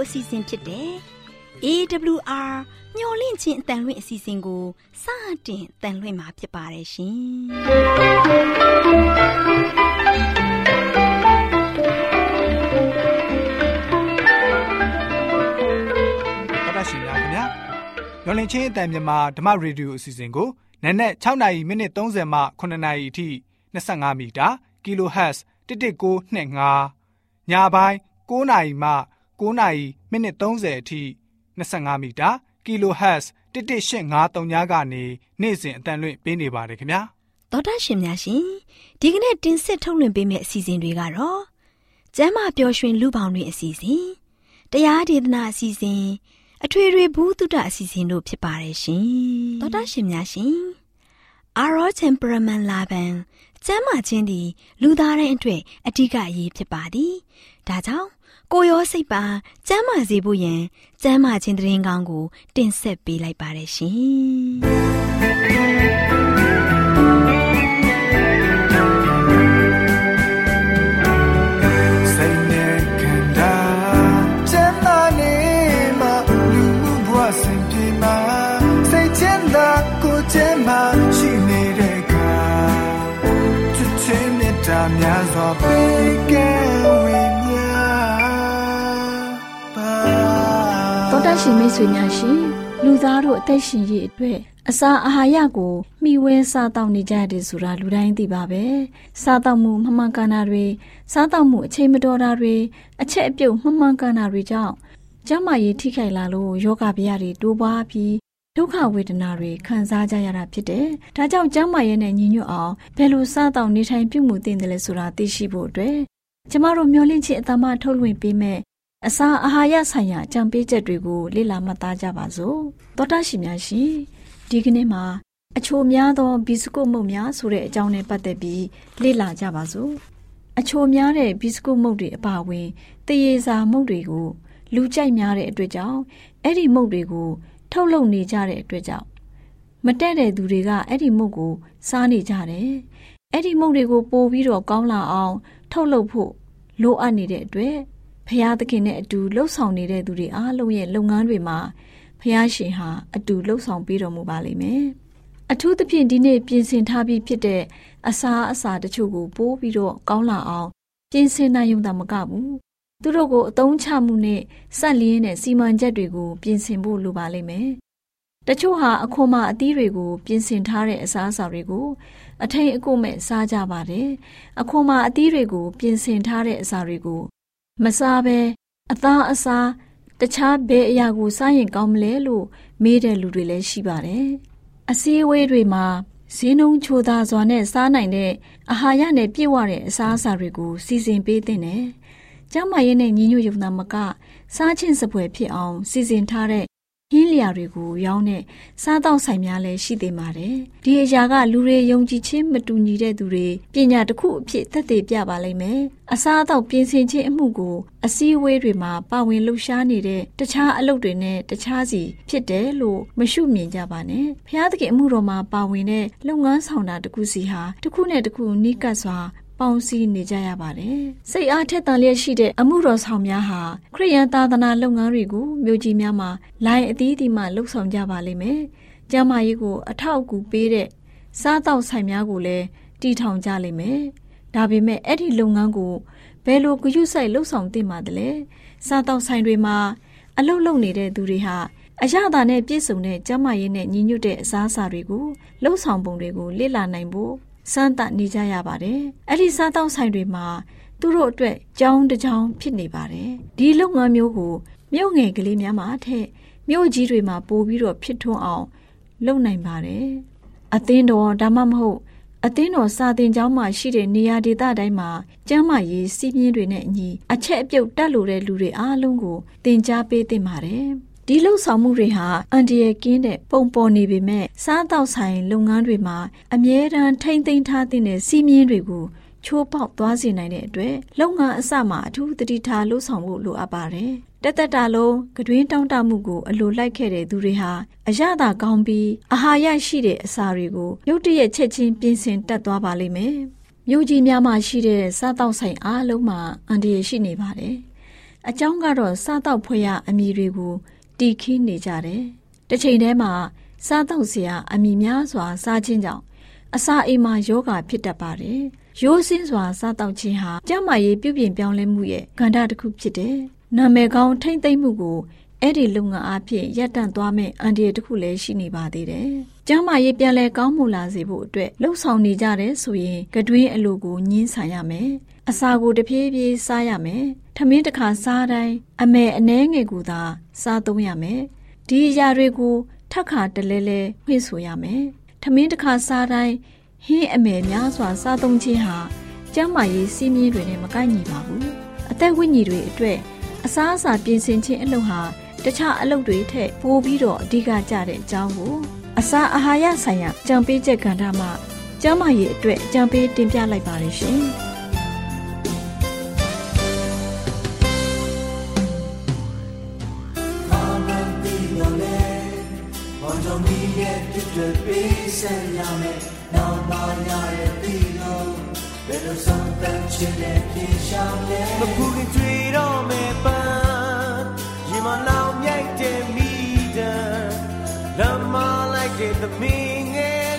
အစီအစဉ်ဖြစ်တဲ့ AWR မျော်လင့်ခြင်းအတန်လွင့်အစီအစဉ်ကိုစတင်တန်လွင့်မှာဖြစ်ပါတယ်ရှင်။တော်တော်ရှင်များခင်ဗျာမျော်လင့်ခြင်းအတန်မြန်မာဓမ္မရေဒီယိုအစီအစဉ်ကိုနက်နက်6နာရီမိနစ်30မှ9နာရီအထိ25မီတာ kHz 11925ညပိုင်း9နာရီမှ9နာရီမိနစ်30အထိ25မီတာ kHz 11853ညကနေနေ့စဉ်အတန်လွင့်ပေးနေပါတယ်ခင်ဗျာတော်တာရှင်များရှင်ဒီကနေ့တင်ဆက်ထုတ်လွှင့်ပေးမယ့်အစီအစဉ်တွေကတော့ကျမ်းမာပျော်ရွှင်လူပေါင်းတွင်အစီအစဉ်တရားဒေသနာအစီအစဉ်အထွေထွေဘုဒ္ဓအစီအစဉ်တို့ဖြစ်ပါတယ်ရှင်တော်တာရှင်များရှင် Our temperament လာပန်ကျမ်းမာခြင်းသည်လူသားတိုင်းအတွက်အဓိကအရေးဖြစ်ပါသည်ဒါကြောင့်ကိုယ်ရောစိတ်ပါကျမ်းမာစေဖို့ယင်ကျမ်းမာခြင်းသတင်းကောင်းကိုတင်ဆက်ပေးလိုက်ပါတယ်ရှင်စိတ်နဲ့ခန္ဓာကျမ်းမာနေမှလူမှုဘဝစဉ်ပြေမှာစိတ်ချမ်းသာကိုယ်ကျမ်းမာရှိနေတဲ့အခါချစ်ခြင်းနဲ့တာများစွာပေးကဲဝေမျှပါတော်တရှင်မိတ်ဆွေများရှင်လူသားတို့အသက်ရှင်ရေးအတွက်အစာအာဟာရကိုမျှဝဲစားတောက်နေကြရတယ်ဆိုတာလူတိုင်းသိပါပဲစားတောက်မှုမမှန်ကန်တာတွေစားတောက်မှုအချိန်မတော်တာတွေအချက်အပြုတ်မမှန်ကန်တာတွေကြောင့်ကျန်းမာရေးထိခိုက်လာလို့ယောဂဗျာတွေတိုးပွားပြီးဒုက္ခဝေဒနာတွေခံစားကြရတာဖြစ်တယ်။ဒါကြောင့်ကျန်းမာရေးနဲ့ညီညွတ်အောင်ဘယ်လိုစားတောက်နေထိုင်ပြုမှုသင့်တယ်လဲဆိုတာသိရှိဖို့အတွက်ကျမတို့မျှဝင့်ခြင်းအတ္တမထုတ်လွှင့်ပေးမယ်အစာအာဟာရဆိုင်ရာအကြံပေးချက်တွေကိုလေ့လာမှတ်သားကြပါစို့သောတာရှင်များရှင်ဒီကနေ့မှာအချိုများသောဘီစကွတ်မုန့်များဆိုတဲ့အကြောင်းနဲ့ပတ်သက်ပြီးလေ့လာကြပါစို့အချိုများတဲ့ဘီစကွတ်မုန့်တွေအပါအဝင်တရေစာမုန့်တွေကိုလူကြိုက်များတဲ့အတွက်ကြောင့်အဲ့ဒီမုန့်တွေကိုထုတ်လုပ်နေကြတဲ့အတွက်ကြောင့်မတက်တဲ့သူတွေကအဲ့ဒီမုန့်ကိုစားနေကြတယ်အဲ့ဒီမုန့်တွေကိုပို့ပြီးတော့ကောင်းလာအောင်ထုတ်လုပ်ဖို့လိုအပ်နေတဲ့အတွက်ဖျားသခင်နဲ့အတူလှုပ်ဆောင်နေတဲ့သူတွေအားလုံးရဲ့လုပ်ငန်းတွေမှာဖျားရှင်ဟာအတူလှုပ်ဆောင်ပေးတော်မူပါလိမ့်မယ်အထူးသဖြင့်ဒီနေ့ပြင်ဆင်ထားပြီးဖြစ်တဲ့အစာတချို့ကိုပို့ပြီးတော့ကောင်းလာအောင်ပြင်ဆင်နိုင်ရုံသာမကဘူးသူတို့ကိုအသုံးချမှုနဲ့စက်လျင်းနဲ့စီမံချက်တွေကိုပြင်ဆင်ဖို့လိုပါလိမ့်မယ်တချို့ဟာအခွန်မအသီးတွေကိုပြင်ဆင်ထားတဲ့အစားအစာတွေကိုအထိန်အကွပ်မဲ့စားကြပါတယ်အခွန်မအသီးတွေကိုပြင်ဆင်ထားတဲ့အစာတွေကိုမစားဘဲအသားအစားတခြားဘယ်အရာကိုစားရင်ကောင်းမလဲလို့မေးတဲ့လူတွေလည်းရှိပါတယ်အစည်းအဝေးတွေမှာဈေးနှုန်းချိုသာစွာနဲ့စားနိုင်တဲ့အာဟာရနဲ့ပြည့်ဝတဲ့အစားအစာတွေကိုစီစဉ်ပေးသင့်တယ်ကျန်းမာရေးနဲ့ညီညွတ်ရုံသာမကစားခြင်းစပွဲဖြစ်အောင်စီစဉ်ထားတဲ့ဟင်းလျာတွေကိုရောင်းတဲ့စားတောက်ဆိုင်များလည်းရှိသေးပါတယ်။ဒီအရာကလူတွေယုံကြည်ခြင်းမတူညီတဲ့သူတွေပညာတစ်ခုအဖြစ်သက်သေပြပါလိမ့်မယ်။အစားအသောက်ပြင်ဆင်ခြင်းအမှုကိုအစည်းအဝေးတွေမှာပါဝင်လှုပ်ရှားနေတဲ့တခြားအလုပ်တွေနဲ့တခြားစီဖြစ်တယ်လို့မရှုမြင်ကြပါနဲ့။ဘုရားသခင်အမှုတော်မှာပါဝင်တဲ့လုပ်ငန်းဆောင်တာတစ်ခုစီဟာတစ်ခုနဲ့တစ်ခုနီးကပ်စွာပေါင်းစည်းနေကြရပါတယ်။စိတ်အားထက်သန်လျက်ရှိတဲ့အမှုတော်ဆောင်များဟာခရိယန်သာသနာလုပ်ငန်းတွေကိုမြို့ကြီးများမှာလိုင်းအသီးသီးမှလှုပ်ဆောင်ကြပါလိမ့်မယ်။ကျမ်းမာရေးကိုအထောက်အကူပေးတဲ့စားတောက်ဆိုင်များကိုလည်းတည်ထောင်ကြလိမ့်မယ်။ဒါပေမဲ့အဲ့ဒီလုပ်ငန်းကိုဘယ်လိုဂရုစိုက်လှုပ်ဆောင်သင့်ပါသလဲ။စားတောက်ဆိုင်တွေမှာအလုပ်လုပ်နေတဲ့သူတွေဟာအရသာနဲ့ပြည့်စုံတဲ့ကျန်းမာရေးနဲ့ညီညွတ်တဲ့အစားအစာတွေကိုလှုပ်ဆောင်ပုံတွေကိုလေ့လာနိုင်ဖို့စမ်းသပ်နေကြရပါတယ်။အဲ့ဒီစားတောက်ဆိုင်တွေမှာသူတို့အတွက်ကြောင်းတစ်ကြောင်းဖြစ်နေပါတယ်။ဒီလုပ်ငန်းမျိုးကိုမြို့ငယ်ကလေးများမှာထက်မြို့ကြီးတွေမှာပို့ပြီးတော့ဖြစ်ထွန်းအောင်လုပ်နိုင်ပါတယ်။အသင်းတော်ဒါမှမဟုတ်အသင်းတော်စာသင်ကျောင်းမှာရှိတဲ့နေရာဒေသတိုင်းမှာကျန်းမာရေးစီးပြင်းတွေနဲ့အညီအချက်အပြုတ်တက်လို့တဲ့လူတွေအားလုံးကိုသင်ကြားပေးသင့်ပါတယ်။ဒီလှုပ်ဆောင်မှုတွေဟာအန်တီရဲ့ကင်းတဲ့ပုံပေါ်နေပေမဲ့စားတောက်ဆိုင်လုပ်ငန်းတွေမှာအမြဲတမ်းထိမ့်သိမ်းထားတဲ့စီးမြင်းတွေကိုချိုးပေါက်သွားစေနိုင်တဲ့အတွက်လုပ်ငန်းအစမှာအထူးသတိထားလှုပ်ဆောင်ဖို့လိုအပ်ပါတယ်။တက်တာလုံးကတွင်တောင်းတမှုကိုအလိုလိုက်ခဲ့တဲ့သူတွေဟာအရသာကောင်းပြီးအာဟာရရှိတဲ့အစာတွေကိုရုတ်တရက်ချက်ချင်းပြင်ဆင်တက်သွားပါလိမ့်မယ်။မြို့ကြီးများမှာရှိတဲ့စားတောက်ဆိုင်အားလုံးမှာအန်တီရရှိနေပါတယ်။အကြောင်းကတော့စားတောက်ဖွယ်ရအမည်တွေကိုတီခင်းနေကြတယ်။တစ်ချိန်တည်းမှာစားတောက်စရာအမည်များစွာစားခြင်းကြောင့်အစာအိမ်မှာယောဂဖြစ်တတ်ပါတယ်။ရိုးစင်းစွာစားတောက်ခြင်းဟာကျန်းမာရေးပြုပြင်ပြောင်းလဲမှုရဲ့ကဏ္ဍတစ်ခုဖြစ်တယ်။နာမည်ကောင်းထိမ့်သိမ့်မှုကိုအဲ့ဒီလုပ်ငန်းအဖြစ်ရပ်တန့်သွားမယ့်အန္တရာယ်တစ်ခုလည်းရှိနေပါသေးတယ်။ကျန်းမာရေးပြန်လည်ကောင်းမွန်လာစေဖို့အတွက်လှုပ်ဆောင်နေကြတဲ့ဆိုရင်ကတွင်းအလိုကိုညှင်းဆန်ရမယ်။အစာကိုတဖြည်းဖြည်းစားရမယ်။ထမင်းတစ်ခါစားတိုင်းအမယ်အနှဲငယ်ကိုသာစားသုံးရမယ်။ဒီအရာတွေကိုထပ်ခါတလဲလဲမှိတ်ဆိုရမယ်။ထမင်းတစ်ခါစားတိုင်းဟင်းအမယ်များစွာစားသုံးခြင်းဟာကျန်းမာရေးစည်းမျဉ်းတွေနဲ့မကိုက်ညီပါဘူး။အသက်ဝိညာဉ်တွေအတွက်အစားအစာပြင်ဆင်ခြင်းအလုပ်ဟာတခြားအလုပ်တွေထက်ပိုပြီးတော့အဓိကကျတဲ့အကြောင်းကိုအစာအာဟာရဆိုင်ရာကြံပေးချက်ကဏ္ဍမှာကျန်းမာရေးအတွက်ကြံပေးတင်ပြလိုက်ပါရရှင်။ The meaning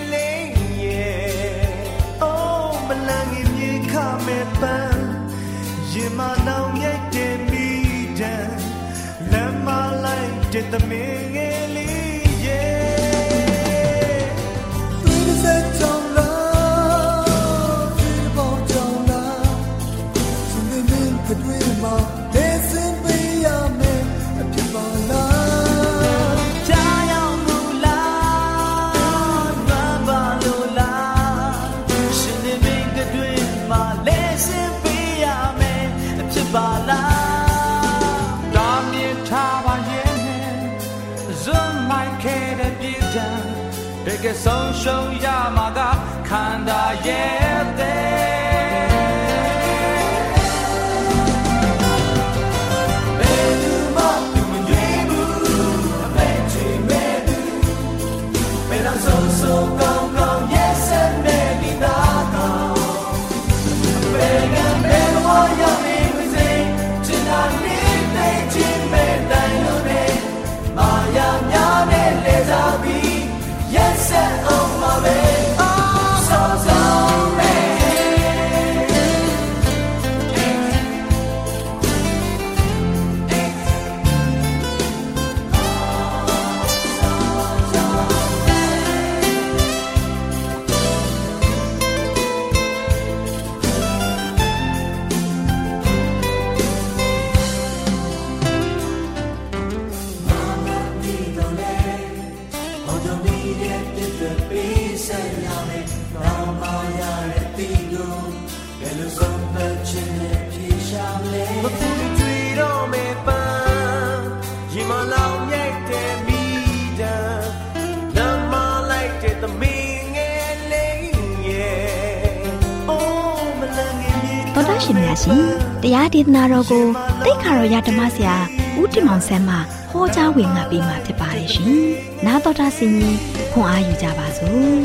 yeah oh malangi mi kame pan yima now yet me dan lama like the meaning yeah we say don't love feel about don't love so we mean the dream ma listen be a man people love Big song show Yamaga Kanda Yete Beduma Dumundribu Amechi Medu Medan so gong gong yes and maybe dago Began Bewa Yami Wize Chinani They Chin Medan Yone Maya Nyane Lezabi Yes, oh my baby, oh so so တော်တော်ရှင်များရှင်တရားဒေသနာတော်ကိုတိတ်ခါတော်ရဓမ္မဆရာဦးတင်မောင်ဆန်းမှဟောကြားဝင်ငါပေးมาဖြစ်ပါတယ်ရှင်။နားတော်တာဆင်ကြီးခွန်အားယူကြပါစို့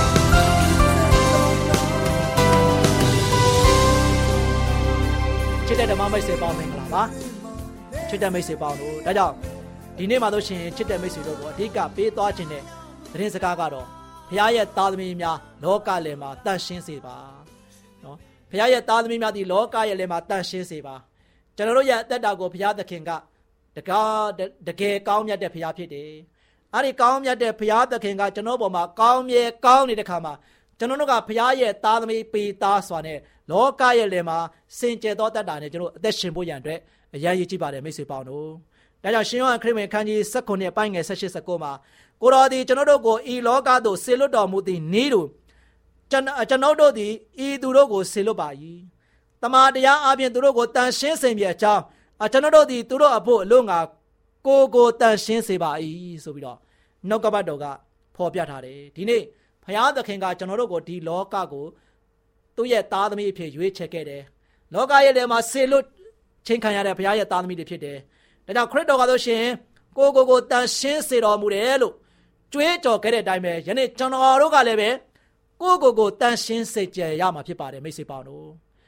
။ချစ်တဲ့ဓမ္မမိတ်ဆွေပေါင်းမင်္ဂလာပါ။ချစ်တဲ့မိတ်ဆွေပေါင်းတို့ဒါကြောင့်ဒီနေ့မှာတို့ရှင်ချစ်တဲ့မိတ်ဆွေတို့ကိုအဓိကပေးသွားခြင်းတဲ့သတင်းစကားကတော့ဘုရားရဲ့သားသမီးများလောကလယ်မှာတန်ရှင်းစေပါနော်ဘုရားရဲ့သားသမီးများဒီလောကရဲ့လယ်မှာတန်ရှင်းစေပါကျွန်တော်တို့ရဲ့အသက်တာကိုဘုရားသခင်ကတကယ်ကောင်းမြတ်တဲ့ဘုရားဖြစ်တယ်အဲ့ဒီကောင်းမြတ်တဲ့ဘုရားသခင်ကကျွန်တော်ပေါ်မှာကောင်းမြဲကောင်းနေတဲ့ခါမှာကျွန်တော်တို့ကဘုရားရဲ့သားသမီးပေသားစွာနဲ့လောကရဲ့လယ်မှာစင်ကြယ်သောတတ်တာနဲ့ကျွန်တော်အသက်ရှင်ဖို့ရန်အတွက်အရေးကြီးပါတယ်မိတ်ဆွေပေါင်းတို့ဒါကြောင့်ရှင်ယောဟန်ခရစ်ဝင်ခန်းကြီး19ပိုင်းငယ်18 19မှာကိုတော်သည်ကျွန်တော်တို့ကိုဤလောကသို့ဆေလွတ်တော်မူသည့်နေ့တို့ကျွန်တော်တို့သည်ဤသူတို့ကိုဆေလွတ်ပါ၏တမန်တရားအပြင်သူတို့ကိုတန်ရှင်းစေမည်အကြောင်းကျွန်တော်တို့သည်သူတို့အဖို့အလို့ငါကိုတန်ရှင်းစေပါ၏ဆိုပြီးတော့နှုတ်ကပတ်တော်ကဖော်ပြထားတယ်ဒီနေ့ဘုရားသခင်ကကျွန်တော်တို့ကိုဒီလောကကိုသူ့ရဲ့သားသမီးအဖြစ်ရွေးချယ်ခဲ့တယ်လောကရဲ့ထဲမှာဆေလွတ်ချင်းခံရတဲ့ဘုရားရဲ့သားသမီးတွေဖြစ်တယ်ဒါကြောင့်ခရစ်တော်ကဆိုရှင်ကိုတန်ရှင်းစေတော်မူတယ်လို့ကြွေးကြော်ခဲ့တဲ့အတိုင်းပဲယနေ့ကျွန်တော်တို့ကလည်းပဲကိုတန်ရှင်းစေကြရမှာဖြစ်ပါတယ်မိတ်ဆွေပေါင်းတို့ခ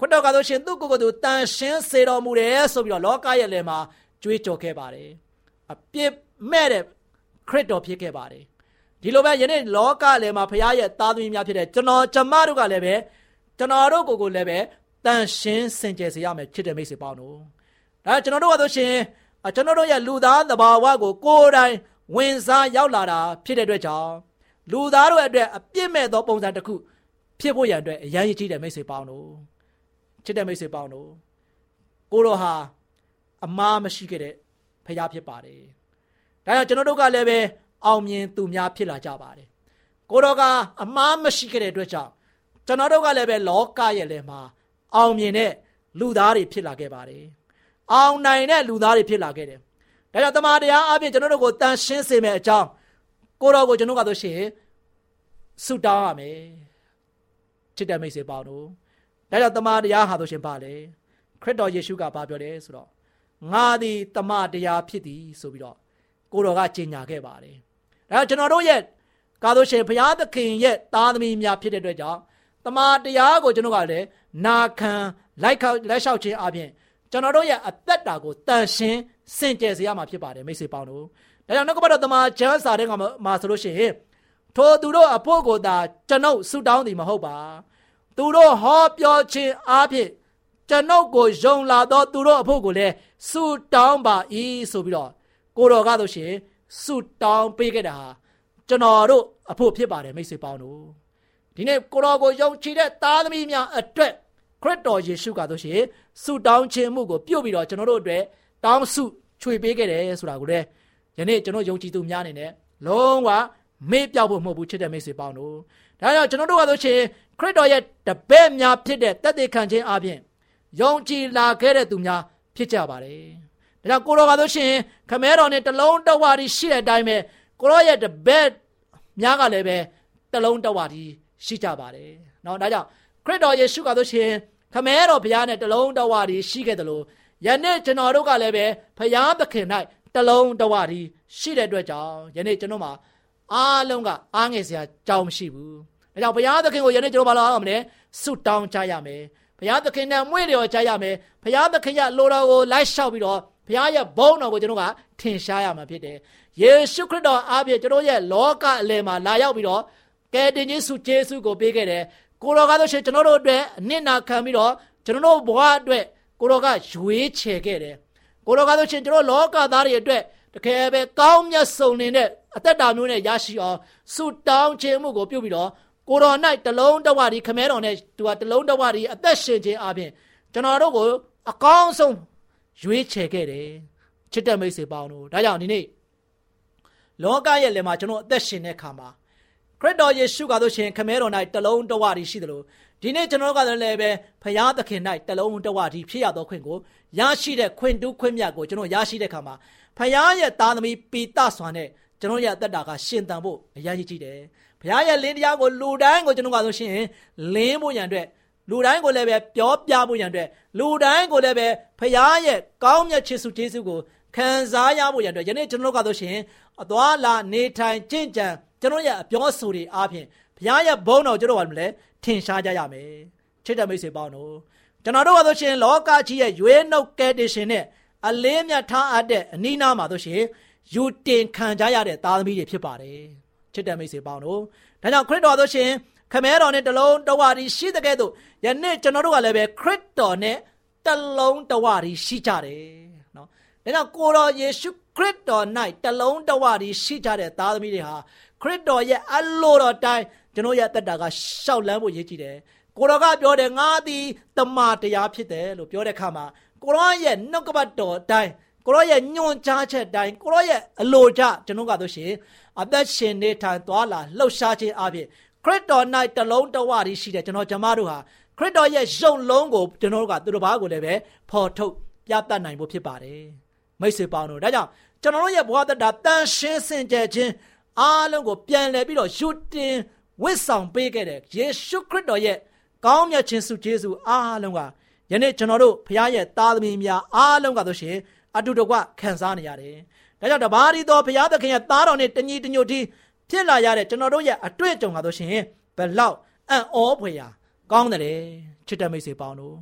ခရစ်တော်ကဆိုရှင်သူ့ကိုယ်ကိုယ်သူတန်ရှင်းစေတော်မူတယ်ဆိုပြီးတော့လောကရဲ့လယ်မှာကြွေးကြော်ခဲ့ပါတယ်အပြစ်မဲ့တဲ့ခရစ်တော်ဖြစ်ခဲ့ပါတယ်ဒီလိုပဲယနေ့လောကလယ်မှာဘုရားရဲ့သားသမီးများဖြစ်တဲ့ကျွန်တော်ကျမတို့ကလည်းပဲကျွန်တော်တို့ကိုယ်ကိုလည်းပဲတန်ရှင်းစင်ကြယ်စေရမယ်ချစ်တဲ့မိတ်ဆွေပေါင်းတို့ဒါကျွန်တော်တို့ကဆိုရှင်ကျွန်တော်တို့ရဲ့လူသားသဘာဝကိုကိုယ်တိုင်ဝင်စားရောက်လာတာဖြစ်တဲ့အတွက်ကြောင့်လူသားတို့အတွက်အပြစ်မဲ့သောပုံစံတစ်ခုဖြစ်ဖို့ရန်အတွက်အရေးကြီးတဲ့မိတ်ဆွေပေါင်းတို့ချစ်တဲ့မိတ်ဆွေပေါင်းတို့ကိုတော်ဟာအမှားမရှိခဲ့တဲ့ဖခင်ဖြစ်ပါတယ်ဒါကြောင့်ကျွန်တော်တို့ကလည်းပဲအောင်မြင်သူများဖြစ်လာကြပါတယ်ကိုတော်ကအမှားမရှိခဲ့တဲ့အတွက်ကြောင့်ကျွန်တော်တို့ကလည်းပဲလောကရဲ့လယ်မှာအောင်မြင်တဲ့လူသားတွေဖြစ်လာခဲ့ပါတယ်အောင်နိုင်တဲ့လူသားတွေဖြစ်လာခဲ့တယ်ဒါကြောင့်တမန်တရားအပြင်ကျွန်တော်တို့ကိုတန်ရှင်းစေမယ့်အကြောင်းကိုတော်ကိုကျွန်တော်ကဆိုရှင်ဆုတောင်းရမယ်ချစ်တဲ့မိတ်ဆွေပေါင်းတို့ဒါကြောင့်တမန်တရားဟာဆိုရှင်ပါလေခရစ်တော်ယေရှုကဘာပြောတယ်ဆိုတော့ငါသည်တမန်တရားဖြစ်သည်ဆိုပြီးတော့ကိုတော်ကကြေညာခဲ့ပါတယ်ဒါကြောင့်ကျွန်တော်တို့ရဲ့ကားဆိုရှင်ဘုရားသခင်ရဲ့သားသမီးများဖြစ်တဲ့အတွက်ကြောင့်တမန်တရားကိုကျွန်တော်ကလည်းနာခံလက်လျှောက်ခြင်းအပြင်ကျွန်တော်တို့ရဲ့အသက်တာကိုတန်ရှင်းစင်ကြယ်စေရမှာဖြစ်ပါတယ်မိတ်ဆွေပေါင်းတို့ဒါကြောင့်နောက်ကဘတော်တမန်ကျမ်းစာတဲ့ကမှာဆိုလို့ရှိရင်ထိုသူတို့အဖို့ကိုသာကျွန်ုပ်ဆုတောင်းသည်မဟုတ်ပါသူတို့ဟောပြောခြင်းအပြင်ကျွန်ုပ်ကိုယုံလာသောသူတို့အဖို့ကိုလည်းဆုတောင်းပါ၏ဆိုပြီးတော့ကိုတော်ကားဆိုရှင်ဆုတောင်းပေးခဲ့တာဟာကျွန်တော်တို့အဖို့ဖြစ်ပါတယ်မိတ်ဆွေပေါင်းတို့ဒီနေ့ကိုတော်ကိုယုံကြည်တဲ့သားသမီးများအတွက်ခရစ်တော်ယေရှုကဆိုရှင်ဆုတောင်းခြင်းမှုကိုပြုတ်ပြီးတော့ကျွန်တော်တို့အတွက်တောင်းဆုချွေပေးခဲ့တယ်ဆိုတာကိုလည်းယနေ့ကျွန်တော်ယုံကြည်သူများအနေနဲ့လုံးဝမေ့ပြောက်ဖို့မဟုတ်ဘူးချစ်တဲ့မိတ်ဆွေပေါင်းတို့ဒါကြောင့်ကျွန်တော်တို့ကဆိုရှင်ခရစ်တော်ရဲ့တပည့်များဖြစ်တဲ့တသက်ခံခြင်းအပြင်ယုံကြည်လာခဲ့တဲ့သူများဖြစ်ကြပါတယ်ဒါကြောင့်ကိုတော်ကဆိုရှင်ခမဲတော်နဲ့တလုံးတဝါဒီရှိတဲ့အတိုင်းပဲကိုတော်ရဲ့တပည့်များကလည်းပဲတလုံးတဝါဒီရှိကြပါတယ်เนาะဒါကြောင့်ခရစ်တော်ယေရှုကဆိုရှင်ခမဲတော်ဘုရားနဲ့တလုံးတဝါဒီရှိခဲ့တယ်လို့ယနေ့ကျွန်တော်တို့ကလည်းပဲဘုရားသခင်၌တလုံးတဝါဒီရှိတဲ့အတွက်ကြောင့်ယနေ့ကျွန်တော်မှာအားလုံးကအားငယ်စရာကြောင်းမရှိဘူးဒါကြောင့်ဘုရားသခင်ကိုယနေ့ကျွန်တော်ဘာလို့အောင်မလဲဆုတောင်းကြရမယ်ဘုရားသခင်နဲ့မွေ့လျော်ကြရမယ်ဘုရားသခင်ရဲ့လိုတော်ကိုလိုက်လျှောက်ပြီးတော့ဘုရားရဲ့ဘုန်းတော်ကိုကျွန်တော်ကထင်ရှားရမှာဖြစ်တယ်ယေရှုခရစ်တော်အားဖြင့်ကျွန်တော်ရဲ့လောကအလယ်မှာလာရောက်ပြီးတော့ကယ်တင်ခြင်းဆုကျေးဇူးကိုပေးခဲ့တယ်ကိုတော်ကဆိုရှင်ကျွန်တော်တို့အတွက်အနစ်နာခံပြီးတော့ကျွန်တော်တို့ဘဝအတွက်ကိုတော်ကရွေးချယ်ခဲ့တယ်ကိုတော်ကဆိုရှင်ကျွန်တော်လောကသားတွေအတွက်တကယ်ပဲကောင်းမြတ်ဆုံးနေတဲ့အသက်တာမျိုးနဲ့ရရှိအောင်ဆုတောင်းခြင်းမှုကိုပြုပြီးတော့ကိုတော်၌တလုံးတဝါဒီခမဲတော်နဲ့သူကတလုံးတဝါဒီအသက်ရှင်ခြင်းအပြင်ကျွန်တော်တို့ကိုအကောင်းဆုံးရွေးချယ်ခဲ့တယ်ချစ်တဲ့မိတ်ဆွေပေါင်းတို့ဒါကြောင့်ဒီနေ့လောကရဲ့လယ်မှာကျွန်တော်အသက်ရှင်တဲ့ခါမှာခရစ်တော်ယေရှုကဆိုရှင်ခမဲတော်၌တလုံးတဝါဒီရှိတယ်လို့ဒီနေ့ကျွန်တော်ကလည်းပဲဖခင်သခင်၌တလုံးတဝါဒီဖြစ်ရသောခွင့်ကိုရရှိတဲ့ခွင့်တူးခွင့်မြတ်ကိုကျွန်တော်ရရှိတဲ့ခါမှာဖခင်ရဲ့သားသမီးပိတစွာနဲ့ကျွန်တော်ရဲ့အသက်တာကရှင်သန်ဖို့အရေးကြီးတယ်ဘုရားရဲ့လင်းတရားကိုလူတိုင်းကိုကျွန်တော်ကဆိုရှင်လင်းဖို့ရန်အတွက်လူတိုင်းကိုလည်းပဲပြောပြဖို့ရန်အတွက်လူတိုင်းကိုလည်းပဲဘုရားရဲ့ကောင်းမြတ်ခြင်းစုကျေးဇူးကိုခံစားရဖို့ရန်အတွက်ယနေ့ကျွန်တော်ကဆိုရှင်အသွားလာနေထိုင်ကျင့်ကြံကျွန်တော်ရဲ့အပြောဆိုတွေအားဖြင့်ဘုရားရဲ့ဘုန်းတော်ကျွန်တော်ကလည်းထင်ရှားကြရမယ်ချစ်တဲ့မိတ်ဆွေပေါင်းတို့ကျွန်တော်တို့ကဆိုရှင်လောကကြီးရဲ့ရွေးနှုတ်ကယ်တင်ရှင်နဲ့အလေးမြတ်ထားအပ်တဲ့အနိနာမှာဆိုရှင်ယူတင်ခံကြရတဲ့သားသမီးတွေဖြစ်ပါတယ်ချစ်တဲ့မိတ်ဆွေပေါင်းတို့ဒါကြောင့်ခရစ်တော်ဆိုရှင်ခမဲတော်နဲ့တလုံးတဝါဒီရှိတဲ့ကဲ့သို့ယနေ့ကျွန်တော်တို့ကလည်းပဲခရစ်တော်နဲ့တလုံးတဝါဒီရှိကြတယ်နော်ဒါကြောင့်ကိုတော်ယေရှုခရစ်တော်၌တလုံးတဝါဒီရှိကြတဲ့သားသမီးတွေဟာခရစ်တော်ရဲ့အလိုတော်တိုင်းကျွန်တော်ရဲ့အသက်တာကရှောက်လန်းဖို့ရည်ကြည်တယ်ကိုတော်ကပြောတယ်ငါသည်တမန်တရားဖြစ်တယ်လို့ပြောတဲ့အခါမှာကိုတော်ရဲ့နှုတ်ကပတ်တော်တိုင်းကိုရောရဲ့ညွန်ကြားချက်တိုင်းကိုရောရဲ့အလိုကြကျွန်တော်ကဆိုရှင်အသက်ရှင်နေထိုင်သွားလာလှုပ်ရှားခြင်းအပြင်ခရစ်တော်၌တလုံးတဝါဒီရှိတဲ့ကျွန်တော်ဂျမတို့ဟာခရစ်တော်ရဲ့ယုံလုံးကိုကျွန်တော်တို့ကသူတို့ဘာကိုလည်းပဲဖော်ထုတ်ပြသနိုင်ဖို့ဖြစ်ပါတယ်မိတ်ဆွေပေါင်းတို့ဒါကြောင့်ကျွန်တော်တို့ရဲ့ဘဝတတာတန်ရှင်းစင်ကြယ်ခြင်းအားလုံးကိုပြန်လည်ပြီးတော့ယူတင်ဝစ်ဆောင်ပေးခဲ့တဲ့ယေရှုခရစ်တော်ရဲ့ကောင်းမြတ်ခြင်းစုကျေးဇူးအားလုံးကယနေ့ကျွန်တော်တို့ဖခင်ရဲ့သားသမီးများအားလုံးကဆိုရှင်အတူတကွခံစားနေရတယ်။ဒါကြောင့်တပါးရီတော်ဘုရားသခင်ရဲ့သားတော်နဲ့တညီတညွတ်တီဖြစ်လာရတဲ့ကျွန်တော်တို့ရဲ့အတွေ့အကြုံကဆိုရှင်ဘယ်လောက်အံ့ဩဖွယ်ရာကောင်းတယ်ချစ်တဲ့မိတ်ဆွေပေါင်းတို့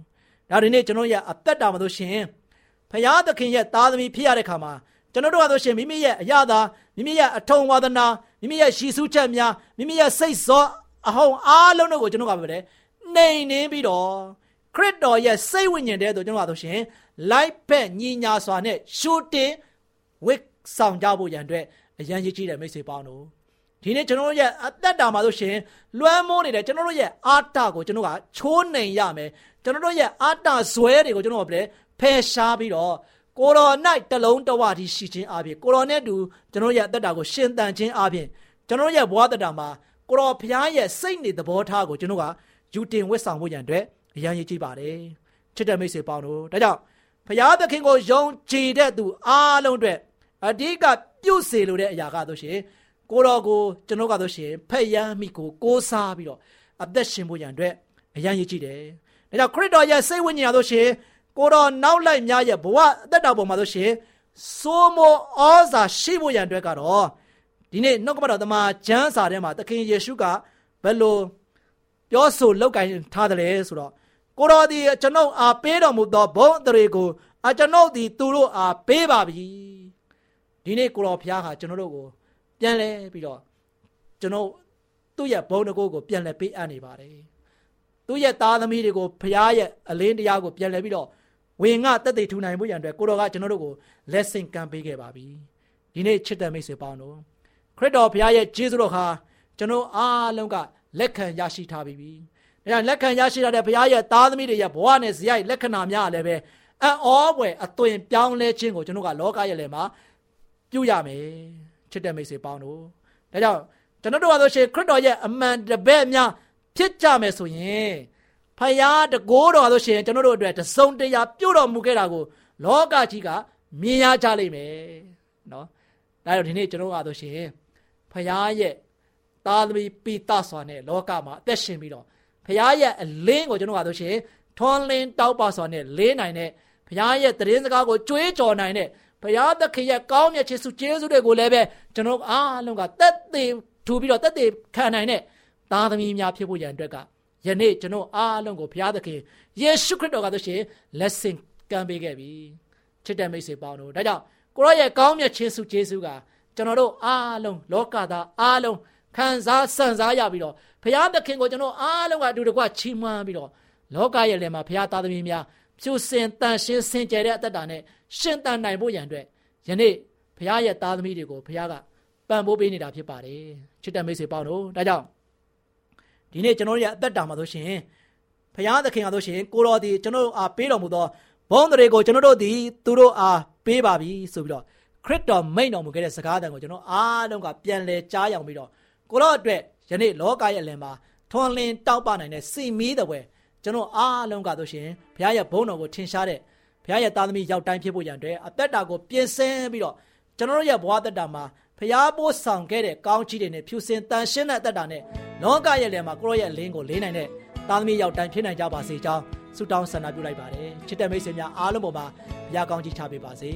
ဒါဒီနေ့ကျွန်တော်ရဲ့အသက်တာမှာဆိုရှင်ဖခင်သခင်ရဲ့သားသမီးဖြစ်ရတဲ့ခါမှာကျွန်တော်တို့ကဆိုရှင်မိမိရဲ့အရာသာမိမိရဲ့အထုံဝါဒနာမိမိရဲ့ရှီဆူးချက်များမိမိရဲ့စိတ်စောအဟုန်အားလုံးတို့ကိုကျွန်တော်ကပဲနှိမ်နှင်းပြီးတော့ခရစ်တော်ရဲ့စိတ်ဝိညာဉ်တဲ့ဆိုကျွန်တော်ကဆိုရှင်လိုက်ဖက်ညီညာစွာနဲ့ရှုတင်ဝစ်ဆောင်ကြဖို့ရန်အတွက်အရန်ကြီးတဲ့မိတ်ဆွေပေါင်းတို့ဒီနေ့ကျွန်တော်တို့ရဲ့အသက်တာမှာဆိုရှင်လွှမ်းမိုးနေတဲ့ကျွန်တော်တို့ရဲ့အာတကိုကျွန်တော်ကချိုးနှိမ်ရမယ်ကျွန်တော်တို့ရဲ့အာတဇွဲတွေကိုကျွန်တော်ကဖယ်ရှားပြီးတော့ကိုတော်၌တလုံးတဝတီရှိခြင်းအပြင်ကိုတော်နဲ့တူကျွန်တော်ရဲ့အသက်တာကိုရှင်သန်ခြင်းအပြင်ကျွန်တော်ရဲ့ဘဝသက်တာမှာကိုတော်ဖျားရဲ့စိတ်နေသဘောထားကိုကျွန်တော်ကယူတင်ဝတ်ဆောင်ဖို့ရန်အတွက်အရန်ကြီးပါတယ်ချစ်တဲ့မိတ်ဆွေပေါင်းတို့ဒါကြောင့်ဖျားသခင်ကိုယုံကြည်တဲ့သူအားလုံးအတွက်အဓိကပြုစေလိုတဲ့အရာကဆိုရှင်ကိုတော်ကိုကျွန်တော်ကဆိုရှင်ဖက်ယမ်းမိကိုစားပြီးတော့အသက်ရှင်ဖို့ရန်အတွက်အရန်ကြီးတယ်ဒါကြောင့်ခရစ်တော်ရဲ့စိတ်ဝိညာဉ်ဆိုရှင်ကိုတော်နောက်လိုက်များရဲ့ဘဝအသက်တာပေါ်မှာဆိုရှင်စိုးမိုးဩဇာရှိဖို့ရန်အတွက်ကတော့ဒီနေ့နှုတ်ကပတ်တော်တမန်ကျမ်းစာထဲမှာသခင်ယေရှုကဘယ်လိုပြောဆိုလောက်ကင်ထားတယ်လဲဆိုတော့ကိုတော်ဒီကျွန်ုပ်အားပေးတော်မူသောဘုန်းအသရေကိုကျွန်ုပ်ဒီသူတို့အားပေးပါပြီဒီနေ့ကိုတော်ဖျားဟာကျွန်တော်တို့ကိုပြန်လဲပြီးတော့ကျွန်တော်သူ့ရဲ့ဘုန်းတကိုးကိုပြန်လဲပေးအပ်နေပါတယ်သူ့ရဲ့သားသမီးတွေကိုဖျားရဲ့အလင်းတရားကိုပြန်လဲပြီးတော့ဝင်ငါတက်တည်ထူနိုင်ဖို့ရန်အတွက်ကိုတော်ကကျွန်တော်တို့ကိုလက်ဆင့်ကမ်းပေးခဲ့ပါပြီဒီနေ့ချစ်တဲ့မိတ်ဆွေပေါင်းတို့ခရစ်တော်ဘုရားရဲ့ကျေးဇူးတော်ဟာကျွန်တော်အားလုံးကလက်ခံရရှိထားပြီ။ဒါကြောင့်လက်ခံရရှိထားတဲ့ဘုရားရဲ့သားသမီးတွေရဲ့ဘဝနဲ့ဇာတ်လက္ခဏာများလည်းပဲအံ့ဩဖွယ်အသွင်ပြောင်းလဲခြင်းကိုကျွန်တော်ကလောကရဲ့လယ်မှာပြုရမယ်ချစ်တဲ့မိတ်ဆွေပေါင်းတို့ဒါကြောင့်ကျွန်တော်တို့ကဆိုရှင်ခရစ်တော်ရဲ့အမှန်တပည့်များဖြစ်ကြမယ်ဆိုရင်ဖယားတကိုးတော်ဆိုရှင်ကျွန်တော်တို့အတွက်တစုံတရာပြုတော်မူခဲ့တာကိုလောကကြီးကမြင်ရကြလိမ့်မယ်နော်ဒါကြောင့်ဒီနေ့ကျွန်တော်ကဆိုရှင်ဖယားရဲ့သားသမီးပိသစွာနဲ့လောကမှာအသက်ရှင်ပြီးတော့ဖယားရဲ့အလင်းကိုကျွန်တော်ကဆိုရှင်ထွန်းလင်းတောက်ပစွာနဲ့လေးနိုင်တဲ့ဖယားရဲ့သတင်းစကားကိုကြွေးကြော်နိုင်တဲ့ဘုရားသခင်ရဲ့ကောင်းမြတ်ခြင်းစုကျေးဇူးတွေကိုလည်းပဲကျွန်တော်အားလုံးကသက်သေထူပြီးတော့သက်သေခံနိုင်တဲ့သားသမီးများဖြစ်ဖို့ရန်အတွက်ကယနေ့ကျွန်တော်အားလုံးကိုဘုရားသခင်ယေရှုခရစ်တော်ကဆိုရှင်လက်ဆင့်ကမ်းပေးခဲ့ပြီချစ်တဲ့မိတ်ဆွေပေါင်းတို့ဒါကြောင့်ကိုရောရဲ့ကောင်းမြတ်ခြင်းစုကျေးဇူးကကျွန်တော်တို့အားလုံးလောကသားအားလုံးခံစားစံစားရပြီးတော့ဘုရားသခင်ကိုကျွန်တော်အားလုံးကအတူတကွချီးမွမ်းပြီးတော့လောကရဲ့လယ်မှာဘုရားသားသမီးများဖြူစင်တန်ရှင်းစင်ကြယ်တဲ့အသက်တာနဲ့ရှင်သန်နိုင်ဖို့ရန်အတွက်ယနေ့ဘုရားရဲ့သားသမီးတွေကိုဘုရားကပံ့ပိုးပေးနေတာဖြစ်ပါတယ်ချစ်တဲ့မိတ်ဆွေပေါင်းတို့ဒါကြောင့်ဒီနေ့ကျွန်တော်ရဲ့အသက်တာမှာဆိုရှင်ဘုရားသခင်ကဆိုရှင်ကိုတော်ဒီကျွန်တော်တို့အားပေးတော်မူသောဘုန်းတွေကိုကျွန်တော်တို့ဒီသူတို့အားပေးပါပြီဆိုပြီးတော့ခရစ်တော်မိန့်တော်မူခဲ့တဲ့စကားသံကိုကျွန်တော်အားလုံးကပြန်လည်ကြားရောက်ပြီးတော့ကိုတော်အတွက်ယနေ့လောကရဲ့လယ်မှာထွန်းလင်းတောက်ပနိုင်တဲ့စီမီးတဲ့ဝဲကျွန်တော်အားလုံးကဆိုရှင်ဘုရားရဲ့ဘုန်းတော်ကိုထင်ရှားတဲ့ဘုရားရဲ့သားသမီးရောက်တိုင်းဖြစ်ဖို့ရန်အတွက်အသက်တာကိုပြင်ဆင်ပြီးတော့ကျွန်တော်ရဲ့ဘဝသက်တာမှာဘုရားပို့ဆောင်ခဲ့တဲ့ကောင်းချီးတွေနဲ့ဖြူစင်တန်ရှင်းတဲ့အသက်တာနဲ့လောကရဲ့လယ်မှာကိုရောရဲ့လင်းကိုလေးနိုင်တဲ့သားသမီးရောက်တိုင်းဖြစ်နိုင်ကြပါစေကြောင်းဆုတောင်းဆန္ဒပြုလိုက်ပါတယ်ချစ်တဲ့မိတ်ဆွေများအားလုံးပေါ်မှာဘုရားကောင်းချီးချပေးပါစေ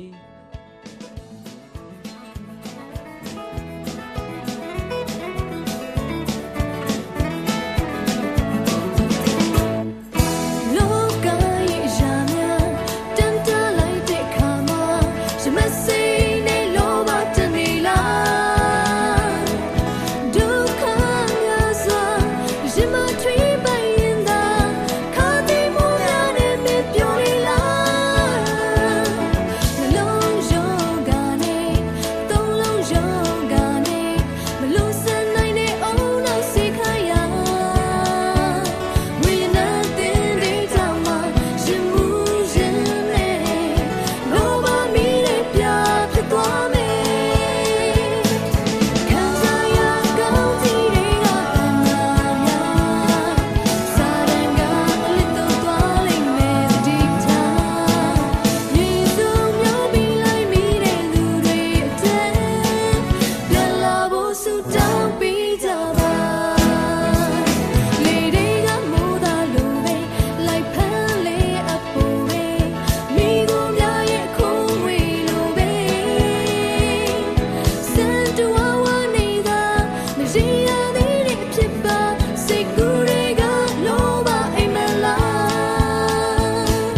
ခ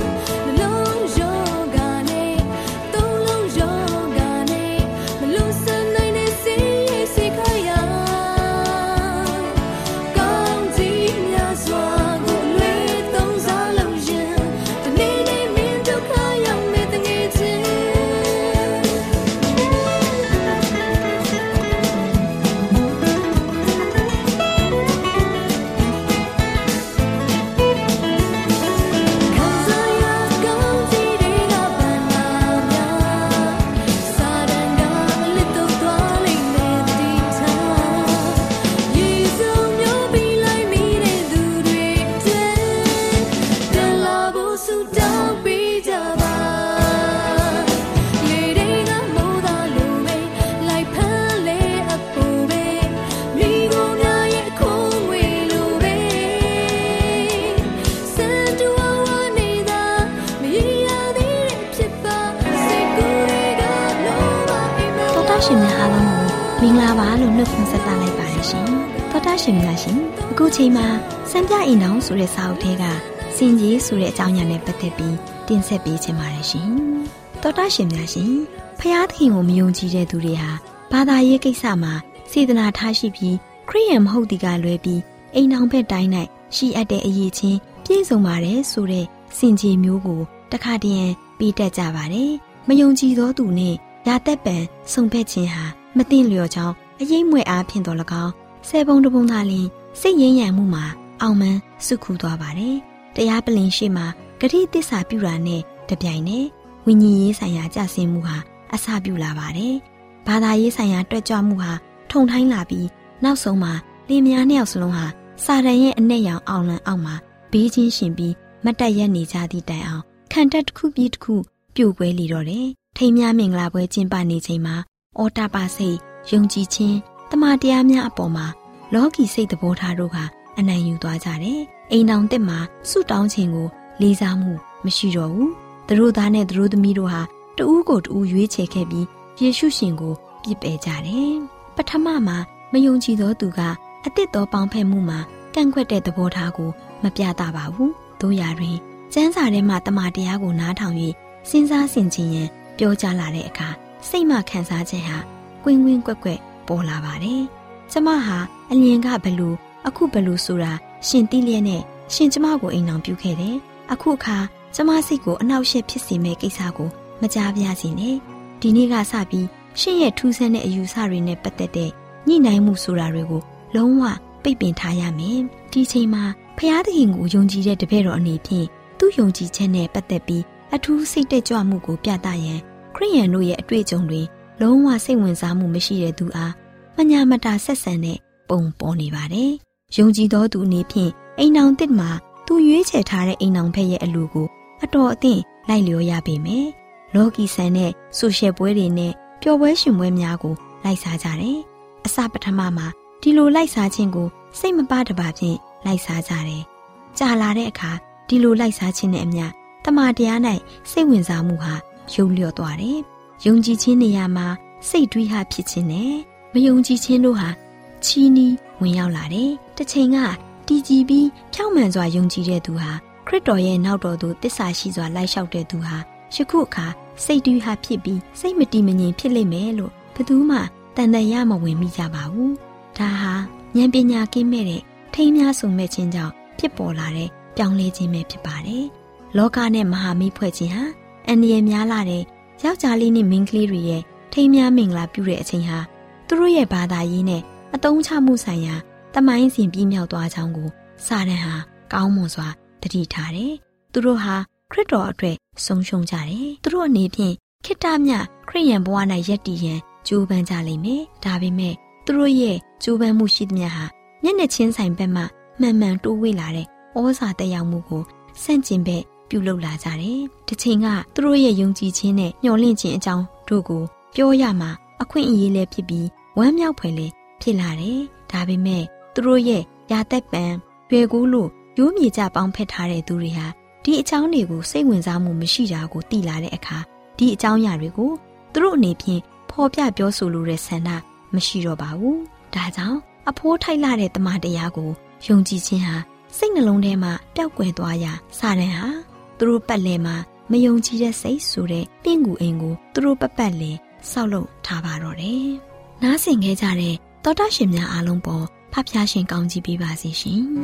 င်္ဂလာပါလို့နှုတ်ခွန်းဆက်သလိုက်ပါတယ်ရှင်သောတာရှင်များရှင်အခုချိန်မှာစံပြအိမ်တော်ဆိုတဲ့စာအုပ်ထဲကစင်ကြီးဆိုတဲ့အကြောင်းအရာနဲ့ပတ်သက်ပြီးတင်ဆက်ပေးချင်ပါတယ်ရှင်သောတာရှင်များရှင်ဖျားသခင်ကိုမယုံကြည်တဲ့သူတွေဟာဘာသာရေးကိစ္စမှာစေတနာထားရှိပြီးခရစ်ယာန်မဟုတ်ဒီကလွဲပြီးအိမ်တော်ဘက်တိုင်း၌ရှိအပ်တဲ့အရေးချင်းပြည့်စုံပါတယ်ဆိုတဲ့စင်ကြီးမျိုးကိုတခါတည်းပေးတတ်ကြပါတယ်မယုံကြည်သောသူနဲ့ရာသက်ပံဆုံဖက်ခြင်းဟာမသိလျော်ကြောင်းအရေးမွေအားဖြင့်တော်၎င်းဆယ်ပုံတစ်ပုံသာလျှင်စိတ်ရင်းရံမှုမှာအောင်မှန်စုခုသွားပါတယ်တရားပလင်ရှိမှာဂတိသစ္စာပြုတာနဲ့တပြိုင်နက်ဝိညာဉ်ရေးဆိုင်ရာကြဆင်းမှုဟာအစပြုလာပါတယ်ဘာသာရေးဆိုင်ရာတွက်ကြွမှုဟာထုံထိုင်းလာပြီးနောက်ဆုံးမှာလင်မယားနှစ်ယောက်စလုံးဟာစာရန်ရဲ့အနဲ့ရောင်အောင်လံအောင်မှာဘေးချင်းရှင်ပြီးမတ်တက်ရက်နေကြသည့်တိုင်အောင်ခံတက်တစ်ခုပြီးတစ်ခုပြိုကွဲလီတော့တယ်ထိမ်းများမင်္ဂလာပွဲကျင်းပနေချိန်မှာအော်တာပါစိတ်ယုံကြည်ခြင်းတမန်တရားများအပေါ်မှာလောကီစိတ်သဘောထားတို့ကအနိုင်ယူသွားကြတယ်အိမ်တော်တက်မှာဆုတောင်းခြင်းကိုလေးစားမှုမရှိတော့ဘူးသူတို့သားနဲ့သူတို့သမီးတို့ဟာတဦးကိုတဦးရွေးချယ်ခဲ့ပြီးယေရှုရှင်ကိုပြစ်ပယ်ကြတယ်ပထမမှာမယုံကြည်သောသူကအသစ်တော်ပေါင်းဖက်မှုမှာကန့်ကွက်တဲ့သဘောထားကိုမပြသပါဘူးတို့ရာတွင်ကျမ်းစာထဲမှာတမန်တရားကိုနားထောင်၍စဉ်းစားဆင်ခြင်ရန်ပြောကြားလာတဲ့အခါစိတ်မှခံစားခြင်းဟာကွင်းကွင်းကွက်ကွက်ပေါ်လာပါတယ်။ကျမဟာအလျင်ကဘလူအခုဘလူဆိုတာရှင်သိလျက်နဲ့ရှင်ကျမကိုအိမ်အောင်ပြုခဲ့တယ်။အခုအခါကျမစိတ်ကိုအနှောက်အယှက်ဖြစ်စေမယ့်ကိစ္စကိုမကြားပြစေနဲ့။ဒီနေ့ကစပြီးရှင်ရဲ့ထူးဆန်းတဲ့အယူဆတွေနဲ့ပတ်သက်တဲ့ညှိနှိုင်းမှုဆိုတာတွေကိုလုံးဝပိတ်ပင်ထားရမယ်။ဒီချိန်မှာဖျားသခင်ကိုယုံကြည်တဲ့တပည့်တော်အနေဖြင့်သူ့ယုံကြည်ချက်နဲ့ပတ်သက်ပြီးအထူးစိတ်တက်ကြွမှုကိုပြသရန်ခရိယန်တို့ရဲ့အတွေ့အကြုံတွေလုံးဝစိတ်ဝင်စားမှုမရှိတဲ့သူအားမညာမတာဆက်ဆံတဲ့ပုံပေါ်နေပါတယ်။ယုံကြည်သောသူအနေဖြင့်အိမ်အောင်တစ်မှာသူရွေးချယ်ထားတဲ့အိမ်အောင်ဖက်ရဲ့အလိုကိုအတော်အသင့်လိုက်လျောရပေမယ်။လောကီဆန်တဲ့ဆိုရှယ်ပွဲတွေနဲ့ပျော်ပွဲရှင်ပွဲများကိုလိုက်စားကြတယ်။အစပထမမှာဒီလိုလိုက်စားခြင်းကိုစိတ်မပါတပါဖြင့်လိုက်စားကြတယ်။ကြာလာတဲ့အခါဒီလိုလိုက်စားခြင်းနဲ့အမျှတမန်တရား၌စိတ်ဝင်စားမှုဟာယုံလျော့သွားတယ်။ယုံကြည်ခြင်းနေရာမှာစိတ်တွေးဟာဖြစ်ခြင်းနဲ့မယုံကြည်ခြင်းတို့ဟာချီးနီးဝင်ရောက်လာတယ်။တစ်ချိန်ကတည်ကြည်ပြီးဖြောင့်မှန်စွာယုံကြည်တဲ့သူဟာခရစ်တော်ရဲ့နောက်တော်သို့သစ္စာရှိစွာလိုက်လျှောက်တဲ့သူဟာယခုအခါစိတ်တွေးဟာဖြစ်ပြီးစိတ်မတည်မငြိမ်ဖြစ်လိမ့်မယ်လို့ဘယ်သူမှတန်တရားမဝင်မိကြပါဘူး။ဒါဟာဉာဏ်ပညာကင်းမဲ့တဲ့ထိမ်းများဆုံမဲ့ခြင်းကြောင့်ဖြစ်ပေါ်လာတဲ့ပြောင်းလဲခြင်းပဲဖြစ်ပါတယ်။လောကနဲ့မဟာမိတ်ဖွဲ့ခြင်းဟာအန္တရာယ်များလာတဲ့ယောက်ျားလေးနဲ့မိန်းကလေးတွေရဲ့ထိမ်းများမင်္ဂလာပြုတဲ့အချိန်ဟာသူတို့ရဲ့ဘာသာရေးနဲ့အသုံးချမှုဆိုင်ရာတမိုင်းစဉ်ပြည့်မြောက်သွားကြောင်းကိုစာတန်ဟာကောင်းမွန်စွာတတိထားတယ်။သူတို့ဟာခရစ်တော်အတွက်ဆုံးရှုံးကြတယ်။သူတို့အနေဖြင့်ခေတ္တမြခရစ်ယာန်ဘဝ၌ယက်တည်ရန်ကြိုးပမ်းကြလိမ့်မယ်။ဒါပေမဲ့သူတို့ရဲ့ကြိုးပမ်းမှုရှိသမျှဟာမျက်နှာချင်းဆိုင်ဘက်မှမှန်မှန်တိုးဝေးလာတဲ့ဩဇာတက်ရောက်မှုကိုဆန့်ကျင်ဘက်ပြုလုပ်လာကြတယ်။တစ်ချိန်ကသူတို့ရဲ့ယုံကြည်ခြင်းနဲ့မျှော်လင့်ခြင်းအကြောင်းတို့ကိုပြောရမှာအခွင့်အရေးလည်းဖြစ်ပြီးဝမ်းမြောက်ဖွယ်လည်းဖြစ်လာတယ်။ဒါပေမဲ့သူတို့ရဲ့ယာသက်ပံရွယ်ကူးလို့ရိုးမြေကြပေါင်းဖက်ထားတဲ့သူတွေဟာဒီအကြောင်းတွေကိုစိတ်ဝင်စားမှုမရှိတာကိုသိလာတဲ့အခါဒီအကြောင်းအရာတွေကိုသူတို့အနေဖြင့်ဖော်ပြပြောဆိုလိုတဲ့ဆန္ဒမရှိတော့ပါဘူး။ဒါကြောင့်အဖိုးထိုက်လာတဲ့တမန်တရားကိုယုံကြည်ခြင်းဟာစိတ်နှလုံးထဲမှာပျောက်ကွယ်သွားရာစာတန်ဟာသူတို့ပတ်လည်မှာမယုံကြည်တဲ့စိတ်ဆိုတဲ့ပင့်ကူအိမ်ကိုသူတို့ပတ်လည်ဆောက်လုပ်ထားပါတော့တယ်။နားဆင်ခဲ့ကြတဲ့သောတာရှင်များအားလုံးပေါ်ဖဖျားရှင်ကောင်းချီးပေးပါစေရှင်။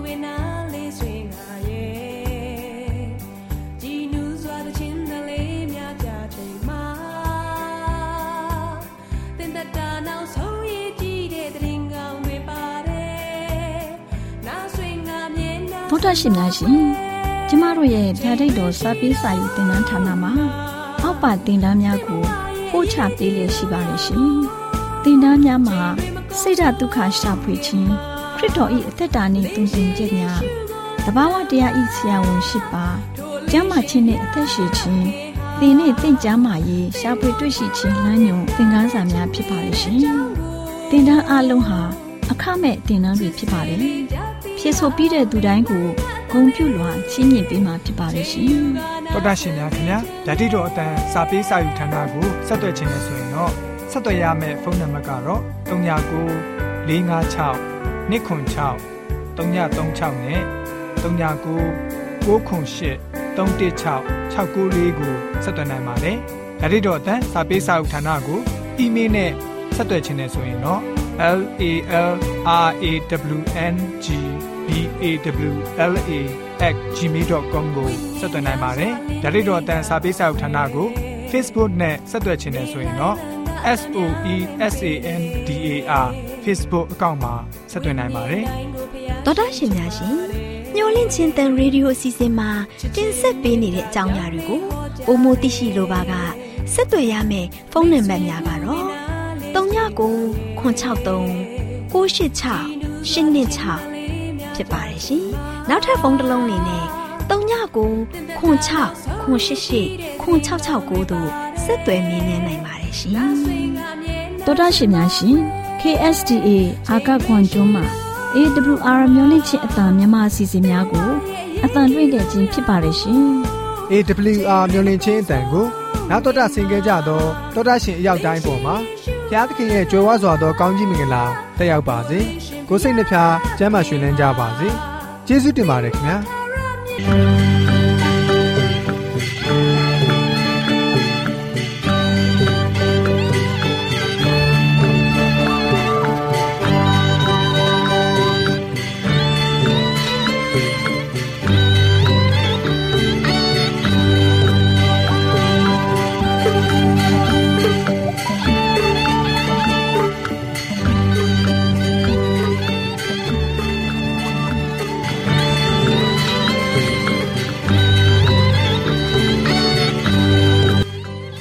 Gino စွာသခြင်းတလေးမြတော်တာရှင်များရှင်ကျမတို့ရဲ့ဓာတ်ရိုက်တော်စာပေးစာယူသင်တန်းဌာနမှာအောက်ပါသင်တန်းများကိုပို့ချပေးလျက်ရှိပါတယ်ရှင်သင်တန်းများမှာစိတ်ဓာတ်ဒုက္ခရှာဖွေခြင်းခရစ်တော်၏အသက်တာနှင့်တူညီချက်များတဘာဝတရားဤဆရာဝန်ရှိပါကျမ်းမာခြင်းနှင့်အသက်ရှိခြင်းသင်နှင့်သင်ကျမ်းမာရေးရှာဖွေတွေ့ရှိခြင်းလမ်းညွန်သင်ခန်းစာများဖြစ်ပါလိမ့်ရှင်သင်တန်းအလုံးဟာအခမဲ့သင်တန်းတွေဖြစ်ပါတယ်ဖြည့်ဆို့ပြီးတဲ့သူတိုင်းကိုဂုဏ်ပြုလွှာချီးမြှင့်ပေးမှာဖြစ်ပါလိမ့်ရှင်တော်တာရှင်များခင်ဗျာဓာတိတော်အတန်းစာပေးစာယူဌာနကိုဆက်သွယ်ခြင်းနဲ့ဆိုရင်တော့ဆက်သွယ်ရမယ့်ဖုန်းနံပါတ်ကတော့39 656 296 336နဲ့39 98 316 694ကိုဆက်သွင်းနိုင်ပါတယ်။ဒါ့အပြင်အတန်းစာပေးစာအုပ်ဌာနကိုအီးမေးလ်နဲ့ဆက်သွယ်ခြင်းနဲ့ဆိုရင်တော့ LALRAWNGBAWLA@gmail.com ကိုဆက်သွင်းနိုင်ပါတယ်။ဒါ့အပြင်အတန်းစာပေးစာအုပ်ဌာနကို Facebook နဲ့ဆက်သွယ်ခြင်းနဲ့ဆိုရင်တော့ SOESANDAR Facebook အကောင့်မှာဆက်သွင်းနိုင်ပါတယ်။တော်တာရှင်များရှင်ညှို့လင့်ချင်းတန်ရေဒီယိုအစီအစဉ်မှာတင်ဆက်ပေးနေတဲ့အကြောင်းအရာတွေကိုပိုမိုသိရှိလိုပါကဆက်သွယ်ရမယ့်ဖုန်းနံပါတ်များကတော့39 963 986 ဖြစ်ပါတယ်ရှင်။နောက်ထပ်ဖုန်းတစ်လုံးနေနဲ့39 96 88 9669တို့ဆက်သွယ်မြင်းနိုင်ပါတယ်ရှင်။တော်တာရှင်များရှင် KSTA အာကခွန်ကျွန်းမှာAWR မျိုးလင့်ချင်းအတံမြန်မာအစီအစဉ်များကိုအတံလွှင့်တဲ့ခြင်းဖြစ်ပါတယ်ရှင်။ AWR မျိုးလင့်ချင်းအတံကိုနောက်တော်တာဆင်ကြကြတော့တော်တာရှင်အရောက်တိုင်းပေါ်မှာဘုရားသခင်ရဲ့ကြွယ်ဝစွာသောကောင်းကြီးမင်္ဂလာတက်ရောက်ပါစေ။ကိုယ်စိတ်နှဖျားကျမ်းမာရွှင်လန်းကြပါစေ။ကျေးဇူးတင်ပါတယ်ခင်ဗျာ။